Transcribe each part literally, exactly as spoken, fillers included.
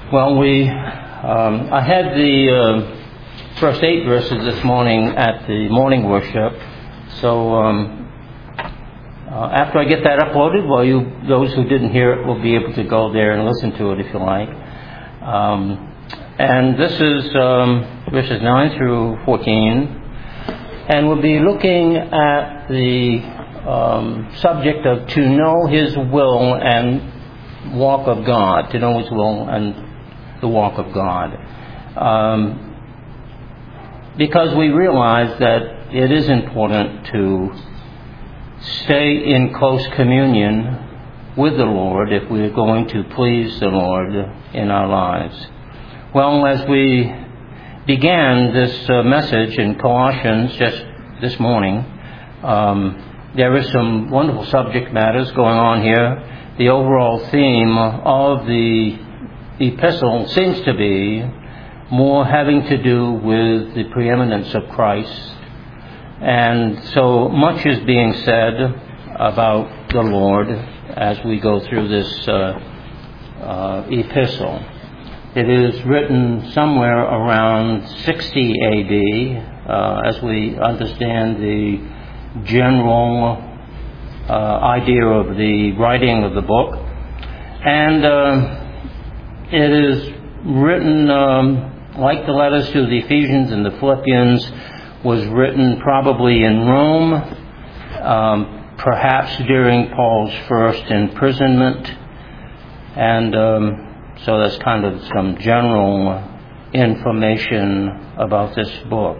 Well, we, um, I had the uh, first eight verses this morning at the morning worship. So um, uh, after I get that uploaded, well, you, those who didn't hear it will be able to go there and listen to it if you like. Um, and this is um, verses nine through fourteen. And we'll be looking at the um, subject of to know His will and walk of God, to know His will and the walk of God. Um, because we realize that it is important to stay in close communion with the Lord if we are going to please the Lord in our lives. Well, as we began this uh, message in Colossians just this morning, um, there is some wonderful subject matters going on here. The overall theme of the epistle seems to be more having to do with the preeminence of Christ. And so much is being said about the Lord as we go through this uh, uh, epistle. It is written somewhere around sixty A D, uh, as we understand the general uh, idea of the writing of the book. And uh, it is written, um, like the letters to the Ephesians and the Philippians, was written probably in Rome, um, perhaps during Paul's first imprisonment. And um, so that's kind of some general information about this book.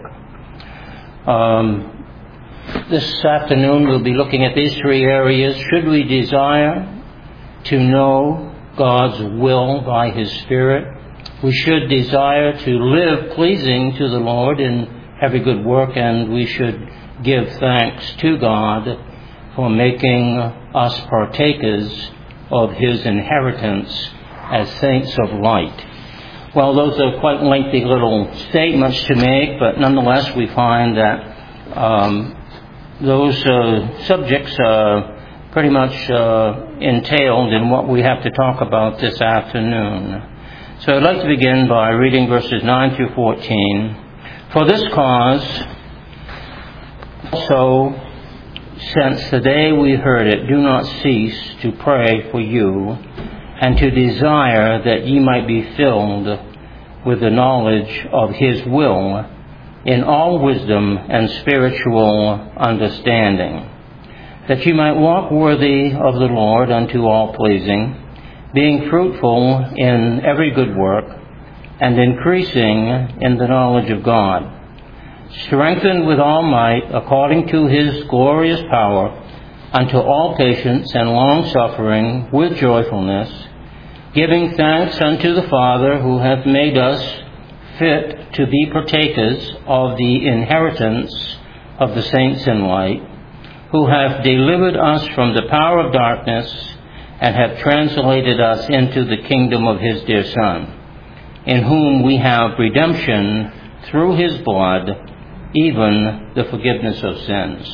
Um, this afternoon we'll be looking at these three areas. Should we desire to know God's will by His Spirit? We should desire to live pleasing to the Lord in every good work, and we should give thanks to God for making us partakers of His inheritance as saints of light. Well, those are quite lengthy little statements to make, but nonetheless we find that um, those uh, subjects are pretty much uh, entailed in what we have to talk about this afternoon. So I'd like to begin by reading verses nine through fourteen. For this cause, also, since the day we heard it, do not cease to pray for you, and to desire that ye might be filled with the knowledge of His will, in all wisdom and spiritual understanding, that ye might walk worthy of the Lord unto all pleasing, being fruitful in every good work, and increasing in the knowledge of God, strengthened with all might according to His glorious power, unto all patience and long-suffering with joyfulness, giving thanks unto the Father who hath made us fit to be partakers of the inheritance of the saints in light, who hath delivered us from the power of darkness, and hath translated us into the kingdom of His dear Son, in whom we have redemption through His blood, even the forgiveness of sins.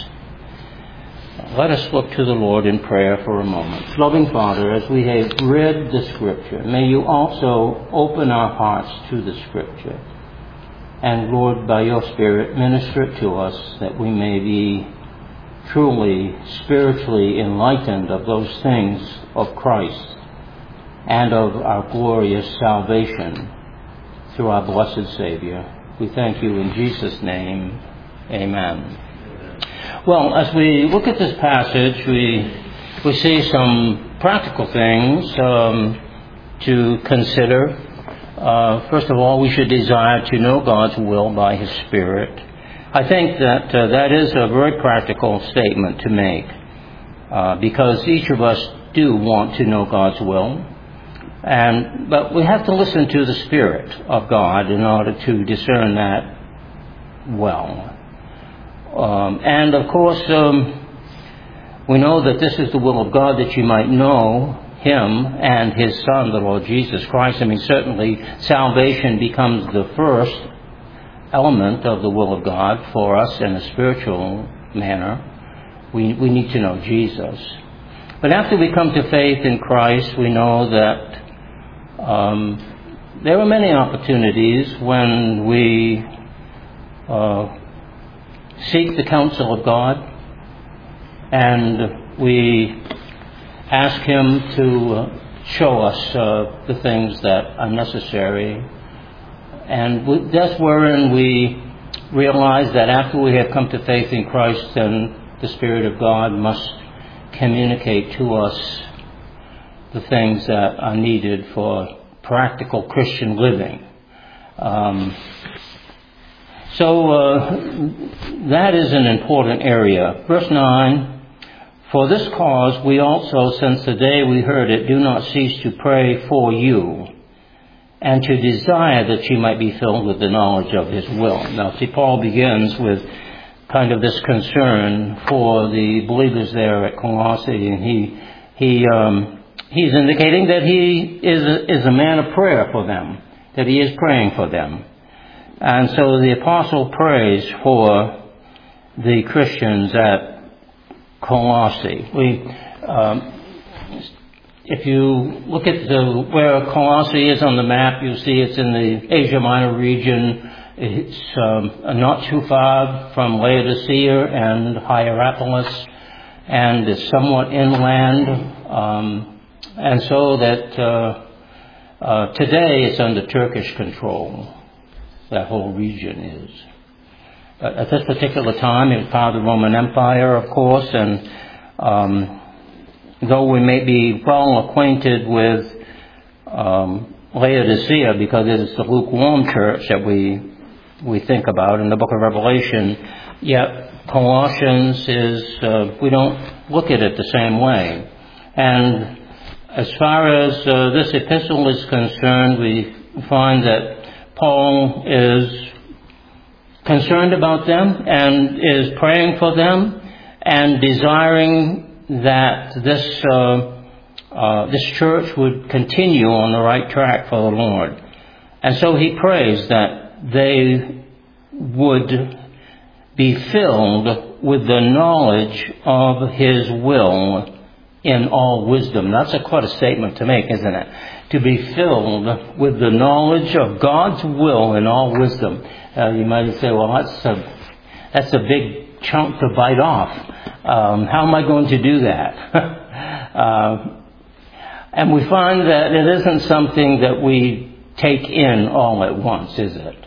Let us look to the Lord in prayer for a moment. Loving Father, as we have read the Scripture, may You also open our hearts to the Scripture. And Lord, by Your Spirit, minister it to us that we may be truly spiritually enlightened of those things of Christ and of our glorious salvation through our blessed Savior. We thank You in Jesus' name. Amen. Well, as we look at this passage, we we see some practical things um, to consider. Uh, first of all, we should desire to know God's will by His Spirit. I think that uh, that is a very practical statement to make, uh, because each of us do want to know God's will, and but we have to listen to the Spirit of God in order to discern that well. Um, and of course, um, we know that this is the will of God, that you might know Him and His Son, the Lord Jesus Christ. I mean, certainly salvation becomes the first element of the will of God for us in a spiritual manner. We, we need to know Jesus. But after we come to faith in Christ, we know that um, there are many opportunities when we uh, seek the counsel of God and we ask Him to uh, show us uh, the things that are necessary. And we, that's wherein we realize that after we have come to faith in Christ, then the Spirit of God must communicate to us the things that are needed for practical Christian living. Um, so uh, that is an important area. Verse nine, for this cause we also, since the day we heard it, do not cease to pray for you, and to desire that you might be filled with the knowledge of His will. Now, see, Paul begins with kind of this concern for the believers there at Colossae, and he he um, he's indicating that he is a, is a man of prayer for them, that he is praying for them. And so the apostle prays for the Christians at Colossae. We, um, if you look at the, where Colossae is on the map, you'll see it's in the Asia Minor region. It's um, not too far from Laodicea and Hierapolis, and it's somewhat inland. Um, and so that uh, uh, today it's under Turkish control. That whole region is. Uh, at this particular time, it was part of the Roman Empire, of course, and um, though we may be well acquainted with um, Laodicea because it is the lukewarm church that we we think about in the book of Revelation, yet Colossians is, uh, we don't look at it the same way. And as far as uh, this epistle is concerned, we find that Paul is concerned about them and is praying for them and desiring that this uh, uh, this church would continue on the right track for the Lord. And so he prays that they would be filled with the knowledge of His will in all wisdom. That's a quite a statement to make, isn't it? To be filled with the knowledge of God's will in all wisdom. Uh, you might say, well, that's a, that's a big chunk to bite off. Um, how am I going to do that? uh, and we find that it isn't something that we take in all at once, is it?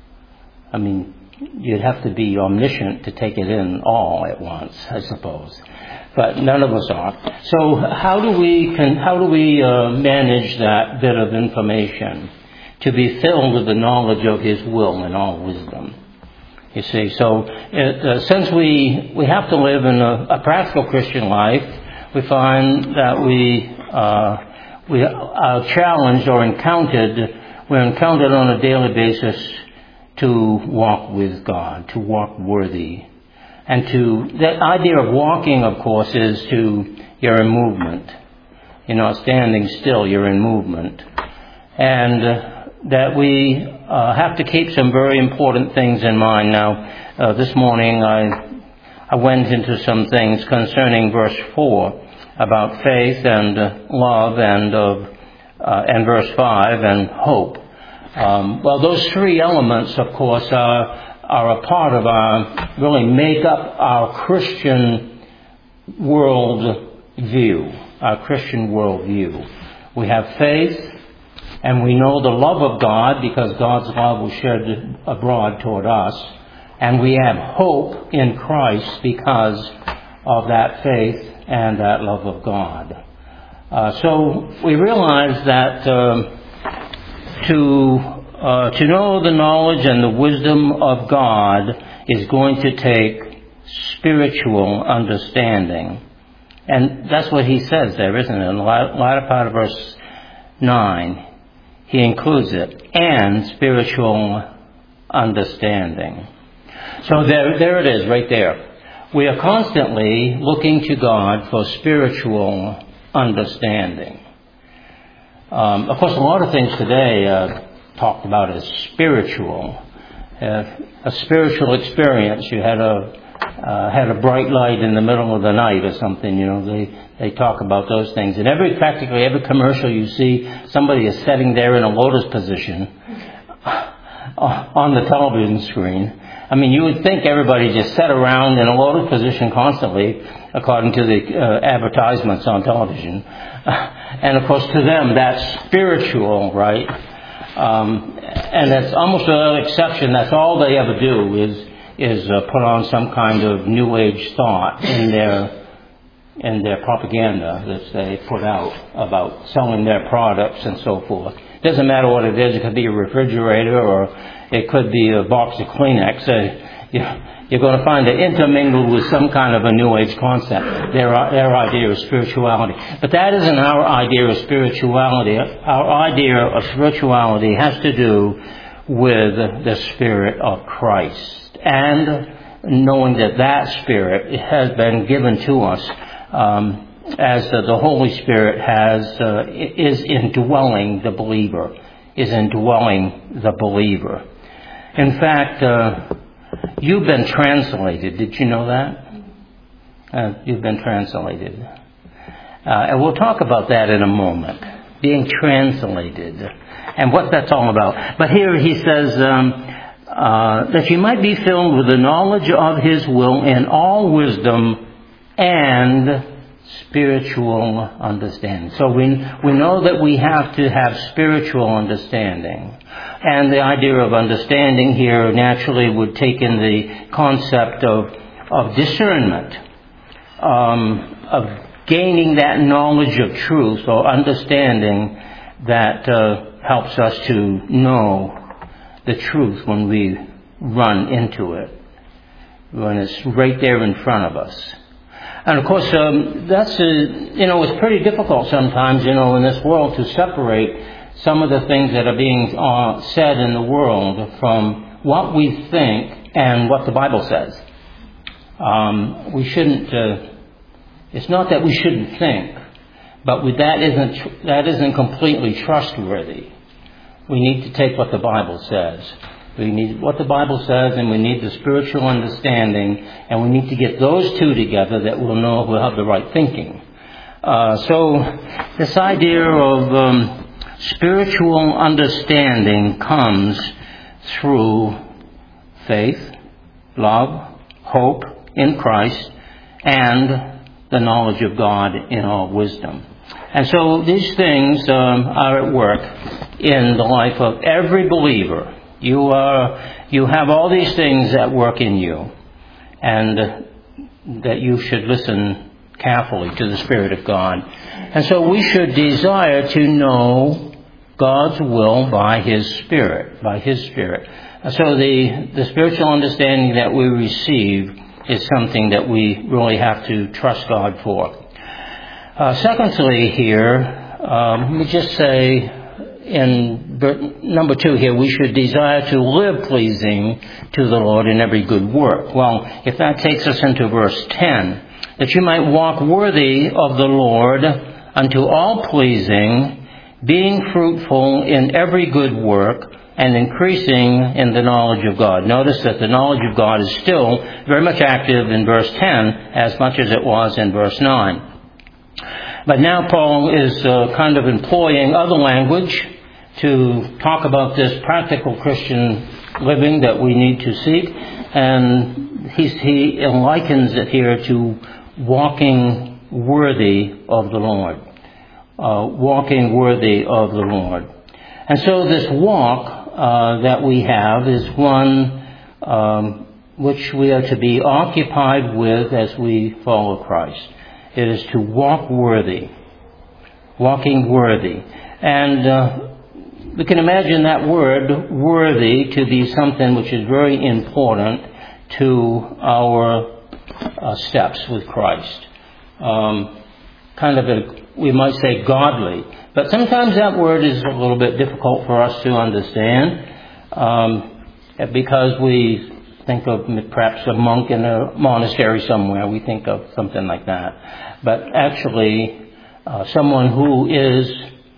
I mean, you'd have to be omniscient to take it in all at once, I suppose. But none of us are. So how do we can, how do we uh, manage that bit of information to be filled with the knowledge of His will and all wisdom? You see, so it, uh, since we we have to live in a, a practical Christian life, we find that we uh, we are challenged or encountered. We're encountered on a daily basis to walk with God, to walk worthy. And to, that idea of walking, of course, is to, you're in movement. You're not standing still, you're in movement. And uh, that we uh, have to keep some very important things in mind. Now, uh, this morning I I went into some things concerning verse four about faith and uh, love and, uh, uh, and verse five and hope. Um, well, those three elements, of course, are are a part of our, really make up our Christian world view, our Christian world view. We have faith, and we know the love of God because God's love was shed abroad toward us, and we have hope in Christ because of that faith and that love of God. Uh, so we realize that uh, to Uh, to know the knowledge and the wisdom of God is going to take spiritual understanding. And that's what he says there, isn't it? In the latter part of verse nine, he includes it, and spiritual understanding. So there, there it is, right there. We are constantly looking to God for spiritual understanding. Um, of course, a lot of things today uh, talked about as spiritual, uh, a spiritual experience. You had a uh, had a bright light in the middle of the night or something. You know, they they talk about those things. And every practically every commercial you see, somebody is sitting there in a lotus position on the television screen. I mean, you would think everybody just sat around in a lotus position constantly, according to the uh, advertisements on television. And of course, to them, that's spiritual, right? Um, and that's almost without exception. That's all they ever do is is uh, put on some kind of New Age thought in their in their propaganda that they put out about selling their products and so forth. It doesn't matter what it is. It could be a refrigerator or it could be a box of Kleenex. Uh, you know, you're going to find it intermingled with some kind of a New Age concept, their, their idea of spirituality. But that isn't our idea of spirituality. Our idea of spirituality has to do with the Spirit of Christ. And knowing that that Spirit has been given to us um, as uh, the Holy Spirit has uh, is indwelling the believer, is indwelling the believer. In fact, uh, you've been translated. Did you know that? Uh, you've been translated. Uh, and we'll talk about that in a moment. Being translated and what that's all about. But here he says, um, uh, that you might be filled with the knowledge of His will in all wisdom and spiritual understanding. So we we know that we have to have spiritual understanding. And the idea of understanding here naturally would take in the concept of, of discernment, um, of gaining that knowledge of truth or understanding that uh, helps us to know the truth when we run into it, when it's right there in front of us. And of course, um, that's, a, you know, it's pretty difficult sometimes, you know, in this world to separate some of the things that are being uh, said in the world from what we think and what the Bible says. Um, we shouldn't, uh, it's not that we shouldn't think, but with that isn't, that isn't completely trustworthy. We need to take what the Bible says. We need what the Bible says, and we need the spiritual understanding, and we need to get those two together that we'll know we'll have the right thinking. Uh, so this idea of um, spiritual understanding comes through faith, love, hope in Christ, and the knowledge of God in all wisdom. And so these things um, are at work in the life of every believer. You are, you have all these things at work in you, and uh, that you should listen carefully to the Spirit of God. And so we should desire to know God's will by His Spirit, by His Spirit. So the, the spiritual understanding that we receive is something that we really have to trust God for. Uh, secondly here, um, let me just say, in number two here, we should desire to live pleasing to the Lord in every good work. Well, if that takes us into verse ten, that you might walk worthy of the Lord unto all pleasing, being fruitful in every good work, and increasing in the knowledge of God. Notice that the knowledge of God is still very much active in verse ten, as much as it was in verse nine. But now Paul is uh, kind of employing other language to talk about this practical Christian living that we need to seek. And he's, he likens it here to walking worthy of the Lord. Uh, walking worthy of the Lord. And so this walk uh, that we have is one um, which we are to be occupied with as we follow Christ. It is to walk worthy. Walking worthy. And uh, we can imagine that word, worthy, to be something which is very important to our uh, steps with Christ. Um, kind of, a, we might say, godly. But sometimes that word is a little bit difficult for us to understand um, because we think of perhaps a monk in a monastery somewhere. We think of something like that. But actually, uh, someone who is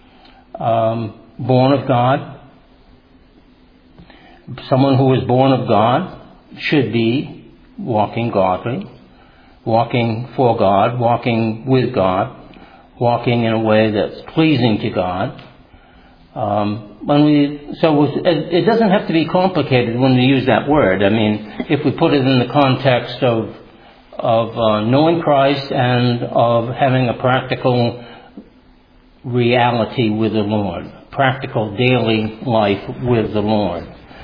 um, born of God, someone who is born of God should be walking godly, walking for God, walking with God, walking in a way that's pleasing to God. Um, when we, so it, it doesn't have to be complicated when we use that word. I mean, if we put it in the context of of uh, knowing Christ and of having a practical reality with the Lord, practical daily life with the Lord.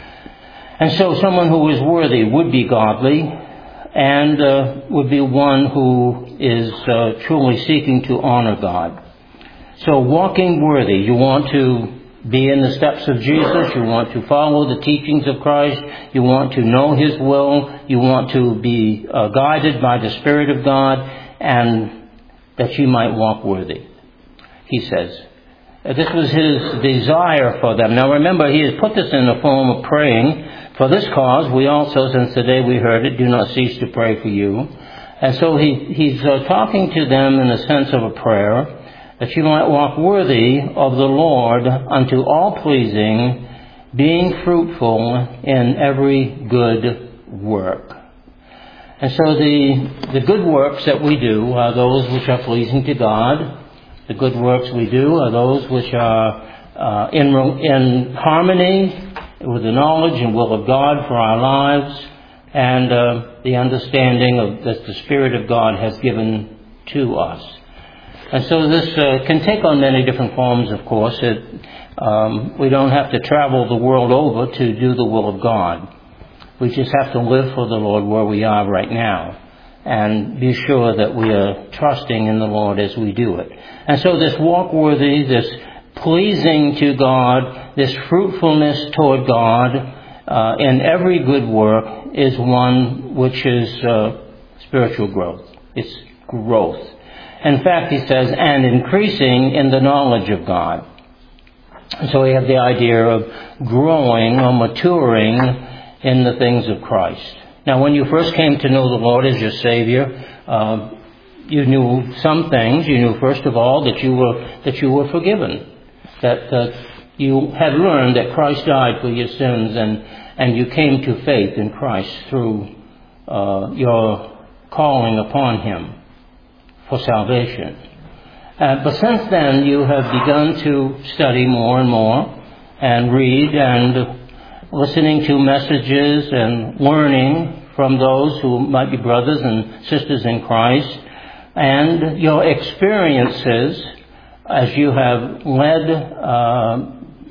And so someone who is worthy would be godly and uh, would be one who is uh, truly seeking to honor God. So walking worthy, you want to be in the steps of Jesus, you want to follow the teachings of Christ, you want to know His will, you want to be uh, guided by the Spirit of God, and that you might walk worthy, he says. This was his desire for them. Now remember, he has put this in the form of praying. For this cause, we also, since the day we heard it, do not cease to pray for you. And so he, he's uh, talking to them in the sense of a prayer, that you might walk worthy of the Lord unto all pleasing, being fruitful in every good work. And so the, the good works that we do are those which are pleasing to God. The good works we do are those which are uh, in, in harmony with the knowledge and will of God for our lives, and uh, the understanding of that the Spirit of God has given to us. And so this uh, can take on many different forms, of course. It, um, we don't have to travel the world over to do the will of God. We just have to live for the Lord where we are right now and be sure that we are trusting in the Lord as we do it. And so this walk worthy, this pleasing to God, this fruitfulness toward God uh, in every good work is one which is uh, spiritual growth. It's growth. In fact, he says, and increasing in the knowledge of God. So we have the idea of growing or maturing in the things of Christ. Now, when you first came to know the Lord as your Savior, uh, you knew some things. You knew, first of all, that you were that you were forgiven, that uh, you had learned that Christ died for your sins, and and you came to faith in Christ through uh, your calling upon Him for salvation. Uh, but since then, you have begun to study more and more, and read and listening to messages and learning from those who might be brothers and sisters in Christ, and your experiences as you have led uh,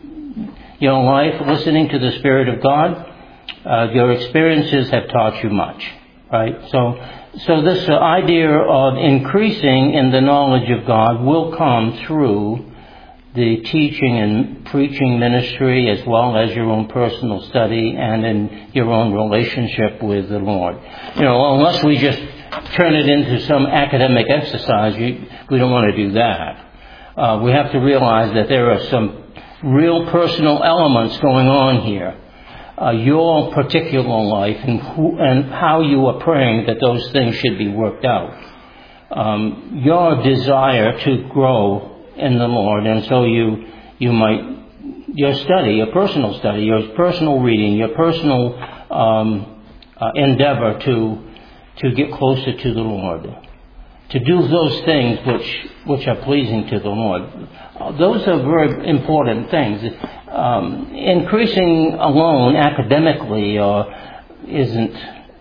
your life listening to the Spirit of God, uh, your experiences have taught you much, right? So, so this uh, idea of increasing in the knowledge of God will come through the teaching and preaching ministry, as well as your own personal study and in your own relationship with the Lord. You know, unless we just turn it into some academic exercise, you, we don't want to do that. Uh, we have to realize that there are some real personal elements going on here. Uh, your particular life and, who, and how you are praying that those things should be worked out. Um, your desire to grow in the Lord, and so you you might your study, your personal study, your personal reading, your personal um, uh, endeavor to to get closer to the Lord, to do those things which which are pleasing to the Lord. Uh, those are very important things. Um, increasing alone academically uh, isn't.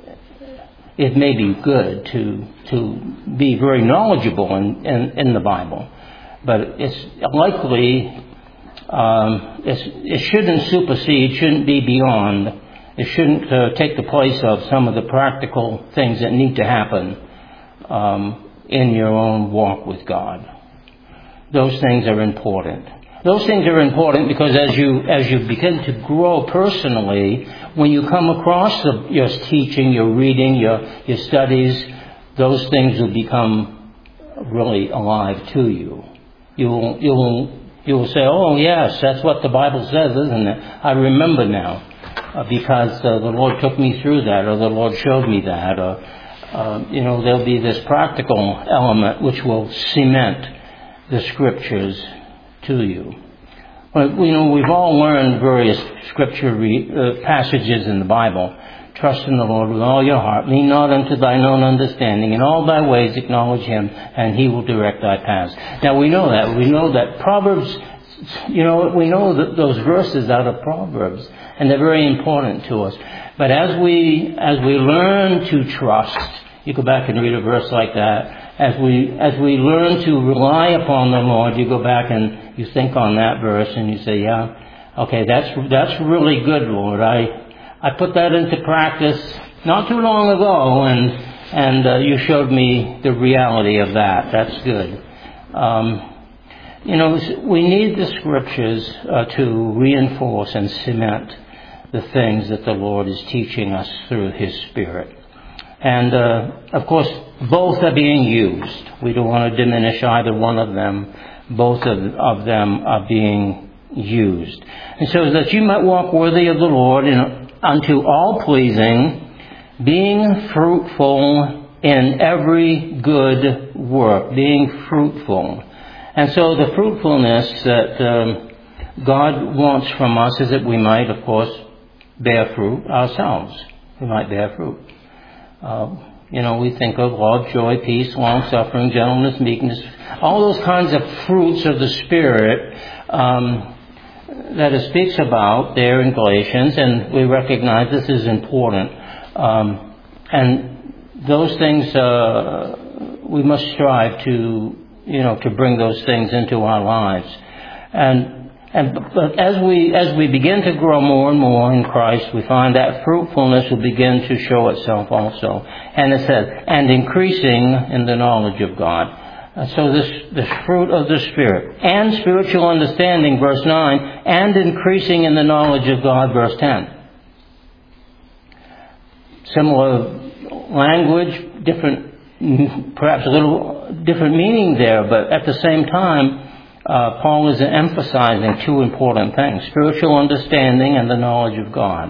It may be good to to be very knowledgeable in in, in the Bible. But it's likely, um, it's, it shouldn't supersede, shouldn't be beyond, it shouldn't uh, take the place of some of the practical things that need to happen um, in your own walk with God. Those things are important. Those things are important because as you as you begin to grow personally, when you come across the, your teaching, your reading, your your studies, those things will become really alive to you. You will, you will, you will say, oh yes, that's what the Bible says, isn't it? I remember now, uh, because uh, the Lord took me through that, or the Lord showed me that, or, uh, you know, there'll be this practical element which will cement the Scriptures to you. Well, you know, we've all learned various scripture re- uh, passages in the Bible. Trust in the Lord with all your heart. Lean not unto thine own understanding. In all thy ways acknowledge him, and he will direct thy paths. Now, we know that. We know that Proverbs, you know, we know that those verses out of Proverbs, and they're very important to us. But as we, as we learn to trust, you go back and read a verse like that. As we, as we learn to rely upon the Lord, you go back and you think on that verse and you say, yeah, okay, that's, that's really good, Lord. I, I put that into practice not too long ago, and and uh, you showed me the reality of that. That's good. Um, you know, we need the scriptures uh, to reinforce and cement the things that the Lord is teaching us through his Spirit. And, uh, of course, both are being used. We don't want to diminish either one of them. Both of, of them are being used. And so that you might walk worthy of the Lord in, unto all pleasing, being fruitful in every good work, being fruitful. And so the fruitfulness that um, God wants from us is that we might, of course, bear fruit ourselves. We might bear fruit. Uh, you know, we think of love, joy, peace, long-suffering, gentleness, meekness, all those kinds of fruits of the Spirit um, that it speaks about there in Galatians, and we recognize this is important. Um, and those things, uh, we must strive to, you know, to bring those things into our lives. And And but as we as we begin to grow more and more in Christ, we find that fruitfulness will begin to show itself also. And it says, and increasing in the knowledge of God. And so this this fruit of the Spirit and spiritual understanding, verse nine, and increasing in the knowledge of God, verse ten. Similar language, different, perhaps a little different meaning there, but at the same time, Uh, Paul is emphasizing two important things: spiritual understanding and the knowledge of God.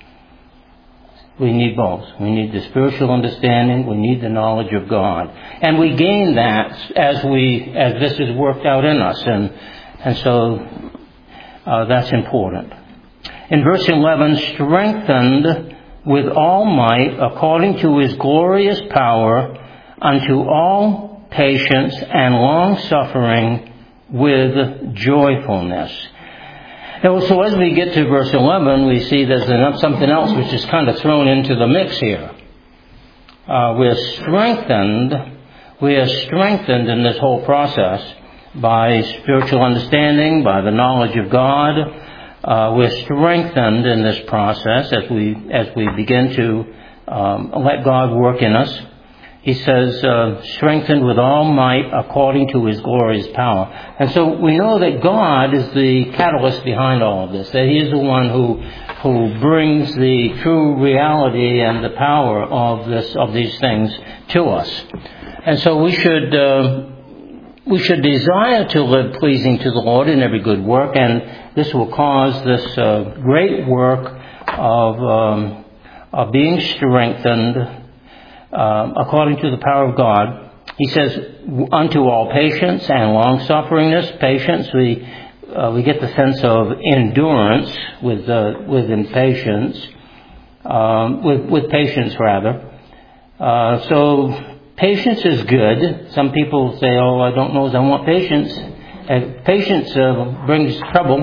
We need both. We need the spiritual understanding. We need the knowledge of God, and we gain that as we as this is worked out in us, and and so uh, that's important. In verse eleven, strengthened with all might according to his glorious power unto all patience and long suffering, with joyfulness. Now, so as we get to verse eleven, we see there's something else which is kind of thrown into the mix here. Uh, we're strengthened, we are strengthened in this whole process by spiritual understanding, by the knowledge of God. Uh, we're strengthened in this process as we as we begin to um, let God work in us. He says, uh, strengthened with all might according to his glorious power. And so we know that God is the catalyst behind all of this, that he is the one who who brings the true reality and the power of this of these things to us. And so we should uh, we should desire to live pleasing to the Lord in every good work, and this will cause this uh, great work of um, of being strengthened Uh, according to the power of God. He says, unto all patience and long-sufferingness. Patience, we uh, we get the sense of endurance with uh, with impatience, um, with with patience rather. Uh, so patience is good. Some people say, "Oh, I don't know if I want patience." Uh, patience uh, brings trouble,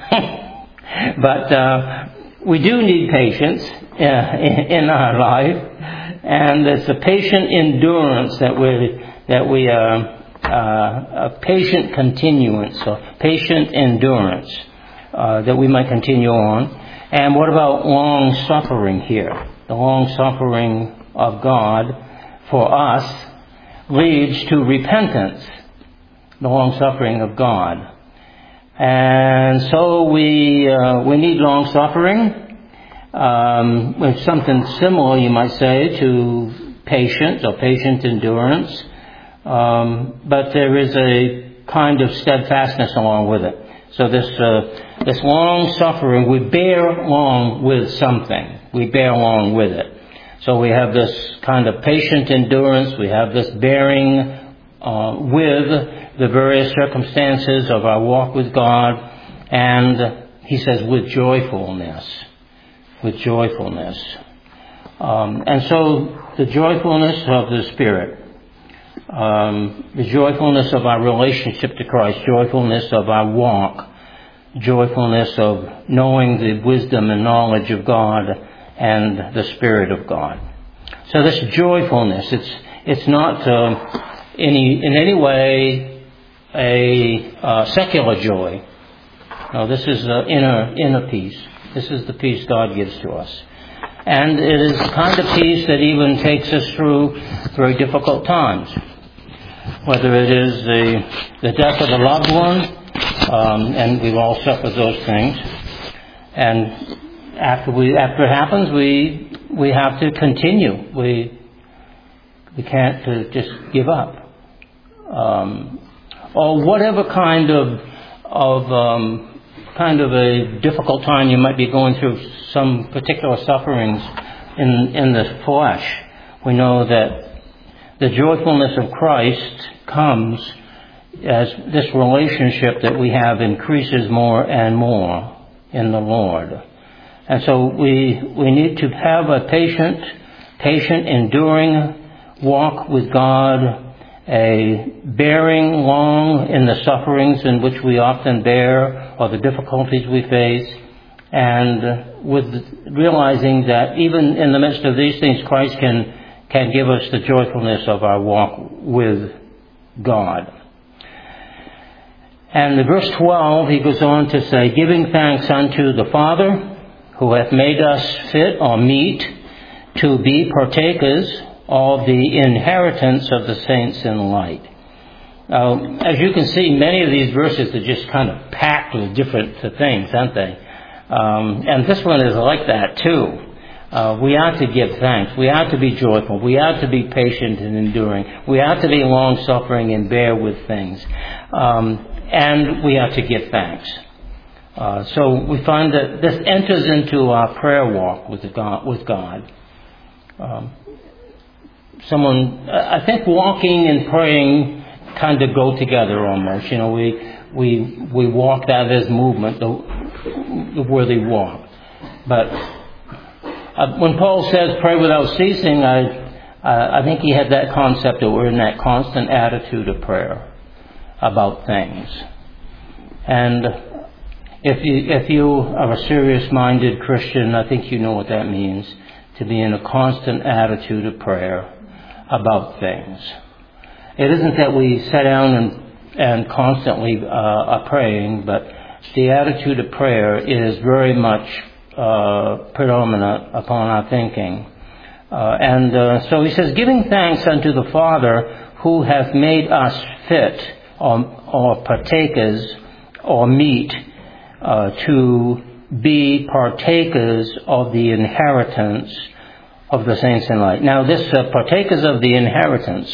but uh, we do need patience uh, in, in our life. And it's a patient endurance that we that we uh, uh, a patient continuance, so patient endurance uh, that we might continue on. And what about long suffering here? The long suffering of God for us leads to repentance. The long suffering of God, and so we uh, we need long suffering. Um, with something similar, you might say, to patience or patient endurance. Um, but there is a kind of steadfastness along with it. So this, uh, this long suffering, we bear along with something. We bear along with it. So we have this kind of patient endurance. We have this bearing, uh, with the various circumstances of our walk with God. And he says, with joyfulness. With joyfulness. Um, and so the joyfulness of the Spirit, um, the joyfulness of our relationship to Christ, joyfulness of our walk, joyfulness of knowing the wisdom and knowledge of God and the Spirit of God. So this joyfulness, it's it's not uh, any in any way a uh, secular joy. No, this is uh, inner inner peace. This is the peace God gives to us. And it is the kind of peace that even takes us through very difficult times. Whether it is the, the death of a loved one, um, and we've all suffered those things. And after we after it happens, we we have to continue. We we can't uh, just give up. Um, or whatever kind of of um, kind of a difficult time you might be going through, some particular sufferings in in the flesh, we know that the joyfulness of Christ comes as this relationship that we have increases more and more in the Lord. And so we we need to have a patient, patient, enduring walk with God, a bearing long in the sufferings in which we often bear or the difficulties we face, and with realizing that even in the midst of these things, Christ can can give us the joyfulness of our walk with God. And in verse twelve, he goes on to say, giving thanks unto the Father, who hath made us fit or meet to be partakers of the inheritance of the saints in light. Now, as you can see, many of these verses are just kind of packed with different things, aren't they? Um, and this one is like that too. Uh, we are to give thanks. We are to be joyful. We are to be patient and enduring. We are to be long-suffering and bear with things. Um, and we are to give thanks. Uh, so we find that this enters into our prayer walk with God. With God. Um, someone, I think walking and praying kind of go together almost. You know, we we we walk that as movement, the, the worthy walk. But uh, when Paul says pray without ceasing, I uh, I think he had that concept that we're in that constant attitude of prayer about things. And if you if you are a serious-minded Christian, I think you know what that means, to be in a constant attitude of prayer about things. It isn't that we sit down and and constantly uh, are praying, but the attitude of prayer is very much uh, predominant upon our thinking. Uh, and uh, so he says, giving thanks unto the Father who hath made us fit or, or partakers or meet uh, to be partakers of the inheritance of the saints in light. Now this uh, partakers of the inheritance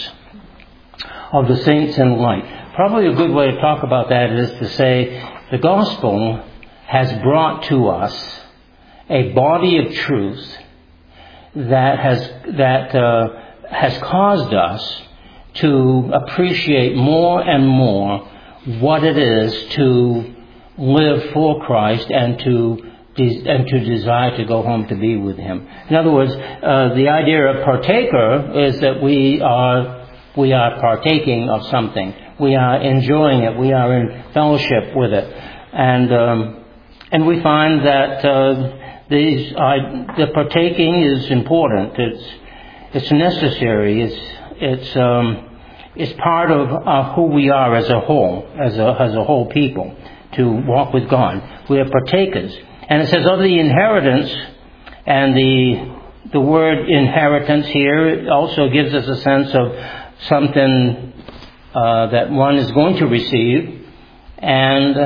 of the saints in light. Probably a good way to talk about that is to say the gospel has brought to us a body of truth that has that uh, has caused us to appreciate more and more what it is to live for Christ and to de- and to desire to go home to be with Him. In other words, uh, the idea of partaker is that we are we are partaking of something. We are enjoying it. We are in fellowship with it, and um, and we find that uh, these uh, the partaking is important. It's it's necessary. It's it's um, it's part of uh, who we are as a whole, as a as a whole people, to walk with God. We are partakers, and it says of the inheritance, and the the word inheritance here also gives us a sense of something uh, that one is going to receive, and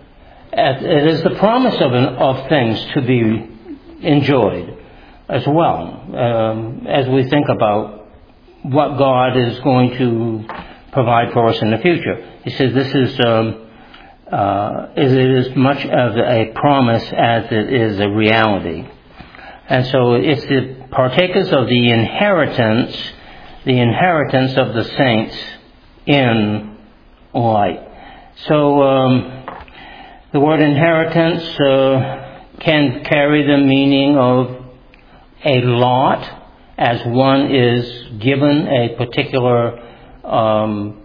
it is the promise of an, of things to be enjoyed as well, um, as we think about what God is going to provide for us in the future. He says this is um, uh, it is much of a promise as it is a reality, and so it's the partakers of the inheritance. The inheritance of the saints in light. So um, The word inheritance uh, can carry the meaning of a lot, as one is given a particular um,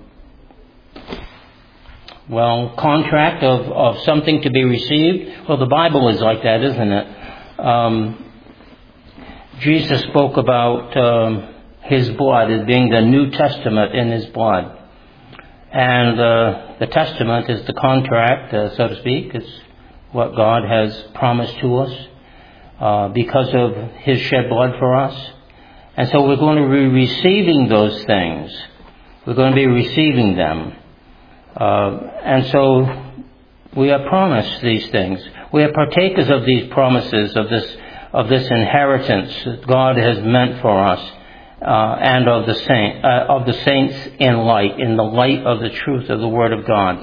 well, contract of, of something to be received. Well, the Bible is like that, isn't it? Um, Jesus spoke about um, His blood as being the New Testament in His blood. And uh, the Testament is the contract, uh, so to speak. It's what God has promised to us uh, because of His shed blood for us. And so we're going to be receiving those things. We're going to be receiving them. Uh, and so we are promised these things. We are partakers of these promises, of this of this inheritance that God has meant for us, uh, and of the saint uh, of the saints in light, in the light of the truth of the Word of God.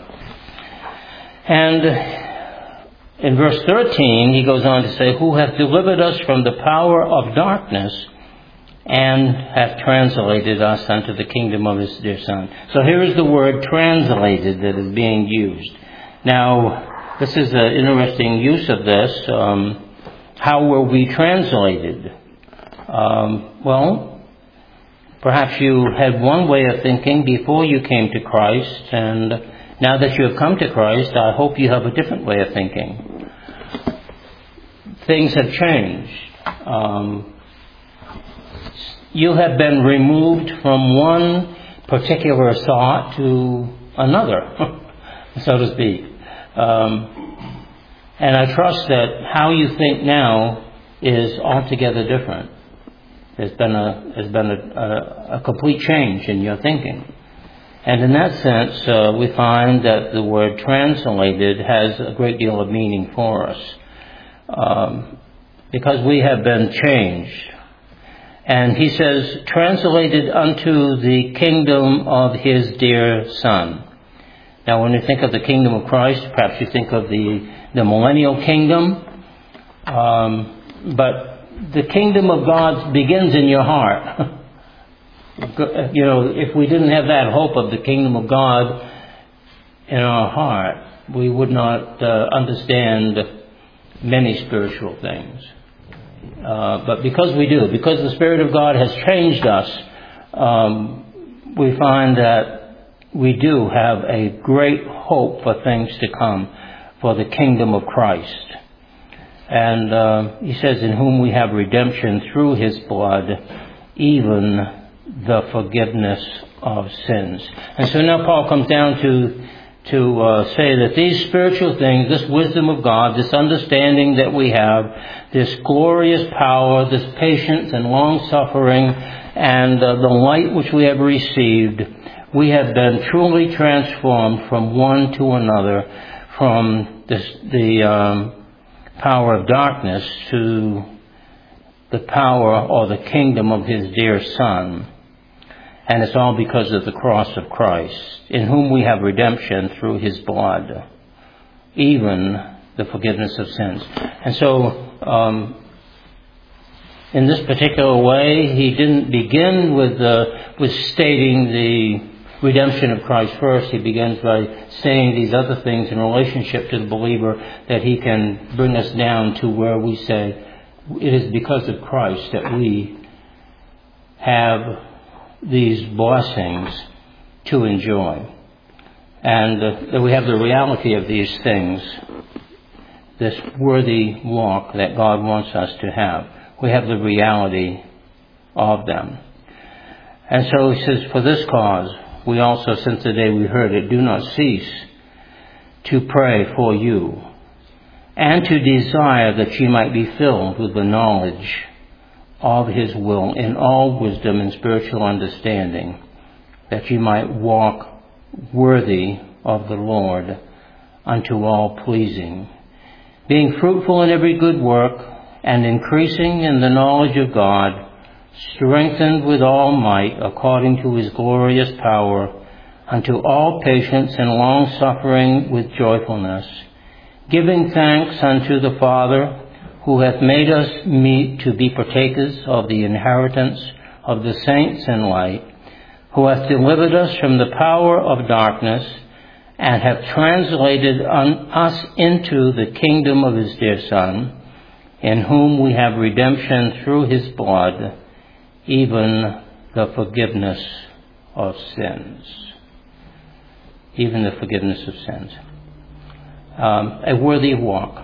And in verse thirteen, he goes on to say, "Who hath delivered us from the power of darkness, and hath translated us unto the kingdom of His dear Son." So here is the word translated that is being used. Now, this is an interesting use of this. Um, how were we translated? Um, well, perhaps you had one way of thinking before you came to Christ, and now that you have come to Christ, I hope you have a different way of thinking. Things have changed. Um, You have been removed from one particular thought to another, so to speak. Um, and I trust that how you think now is altogether different. There's been a there's been a, a, a complete change in your thinking. And in that sense, uh, we find that the word translated has a great deal of meaning for us. Um, because we have been changed. And he says, translated unto the kingdom of His dear Son. Now, when you think of the kingdom of Christ, perhaps you think of the, the millennial kingdom. Um, but the kingdom of God begins in your heart. You know, if we didn't have that hope of the kingdom of God in our heart, we would not uh, understand many spiritual things. Uh, but because we do, because the Spirit of God has changed us, um, we find that we do have a great hope for things to come, for the kingdom of Christ. And uh, he says, in whom we have redemption through His blood, even the forgiveness of sins. And so now Paul comes down to to uh, say that these spiritual things, this wisdom of God, this understanding that we have, this glorious power, this patience and long-suffering, and uh, the light which we have received, we have been truly transformed from one to another, from this, the um, power of darkness to the power or the kingdom of His dear Son. And it's all because of the cross of Christ, in whom we have redemption through His blood, even the forgiveness of sins. And so, um, in this particular way, he didn't begin with uh, with stating the redemption of Christ first. He begins by saying these other things in relationship to the believer, that he can bring us down to where we say, it is because of Christ that we have these blessings to enjoy. And uh, that we have the reality of these things, this worthy walk that God wants us to have. We have the reality of them. And so he says, for this cause, we also, since the day we heard it, do not cease to pray for you, and to desire that ye might be filled with the knowledge of His will in all wisdom and spiritual understanding, that ye might walk worthy of the Lord, unto all pleasing, being fruitful in every good work, and increasing in the knowledge of God, strengthened with all might according to His glorious power, unto all patience and long suffering with joyfulness, giving thanks unto the Father, who hath made us meet to be partakers of the inheritance of the saints in light, who hath delivered us from the power of darkness, and have translated un- us into the kingdom of his dear Son, in whom we have redemption through his blood, even the forgiveness of sins. Even the forgiveness of sins. Um, a worthy walk.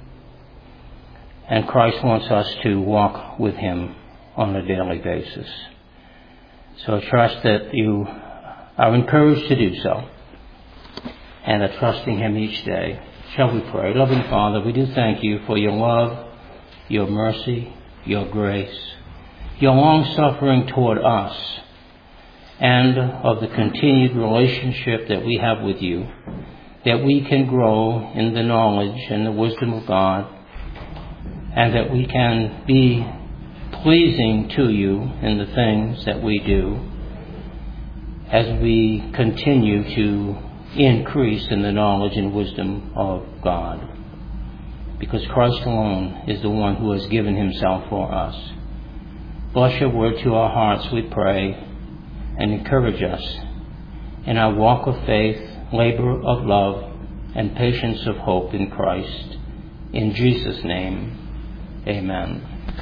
And Christ wants us to walk with him on a daily basis. So I trust that you are encouraged to do so and are trusting him each day. Shall we pray? Loving Father, we do thank you for your love, your mercy, your grace, your long-suffering toward us, and of the continued relationship that we have with you, that we can grow in the knowledge and the wisdom of God, and that we can be pleasing to you in the things that we do as we continue to increase in the knowledge and wisdom of God. Because Christ alone is the one who has given himself for us. Bless your word to our hearts, we pray, and encourage us in our walk of faith, labor of love, and patience of hope in Christ. In Jesus' name, amen.